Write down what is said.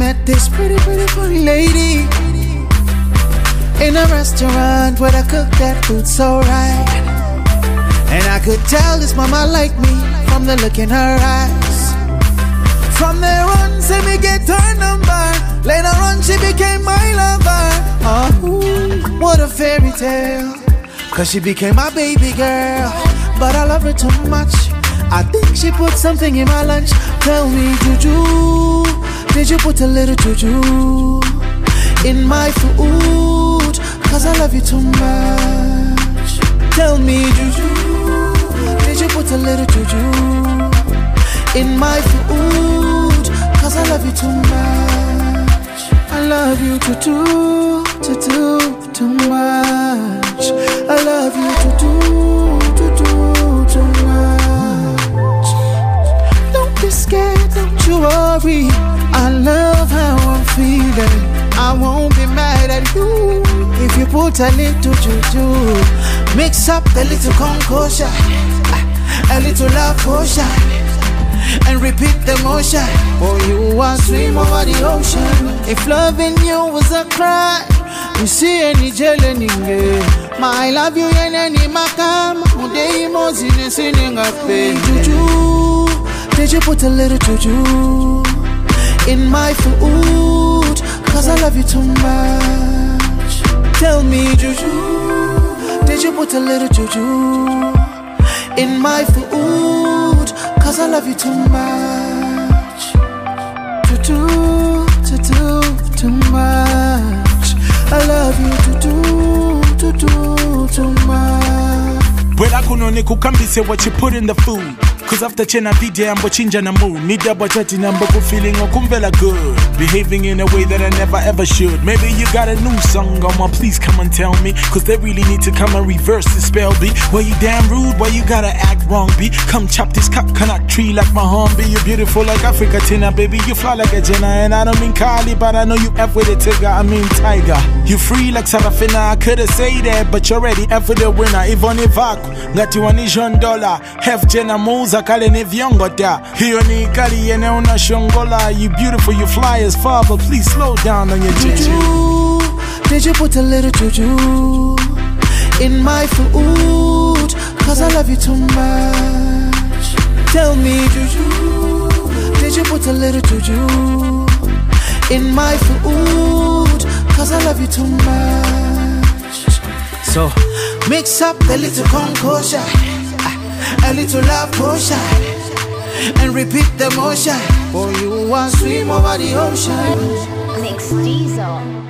met this pretty fine lady in a restaurant where I cooked that food so right. And I could tell this mama liked me from the look in her eyes. From there on, say me get her number. Later on, she became my lover. Oh, what a fairy tale. Cause she became my baby girl. But I love her too much. I think she put something in my lunch. Tell me, Juju, did you put a little juju in my food? Cause I love you too much. Tell me, Juju, did you put a little juju in my food? Cause I love you too much. I love you too much. I love you too much. Don't be scared, don't you worry. I love how I'm feeling. I won't be mad at you if you put a little juju. Mix up a little concoction, a little love potion, and repeat the motion. For you I swim over the ocean. If loving you was a crime, you see any jelly. My love you and any makam. Mude imozine singing a pain. Juju, did you put a little juju in my food? Cause I love you too much. Tell me, Juju, did you put a little juju in my food? Cause I love you too much. Too much. I love you too much. But I couldn't kukambise what you put in the food. Cause after chena video ambo chinja na mood. Nida bachati nambo ku feeling okumvela good. Behaving in a way that I never ever should. Maybe you got a new song on my, please come and tell me. Cause they really need to come and reverse the spell B. Why you damn rude, why you gotta act wrong B? Come chop this coconut tree like my homie. You're beautiful like Africa Tina, baby. You fly like a Jenna. And I don't mean Kali, but I know you F with a tiger, I mean tiger. You free like Sarafina, I could've say that, but you're ready F with the winner. Even if I got you $1 dollar. Half Jenna moves kale ni vyongo da. Hiyo ni kali yene una shongola. You beautiful, you fly as far, but please slow down on your juju. Did you put a little juju in my food? Cause I love you too much. Tell me, Juju, did you put a little juju in my food? Cause I love you too much. So mix up a little concoction, a little love potion, and repeat the motion. For you I swim over the ocean. Mix Diesel.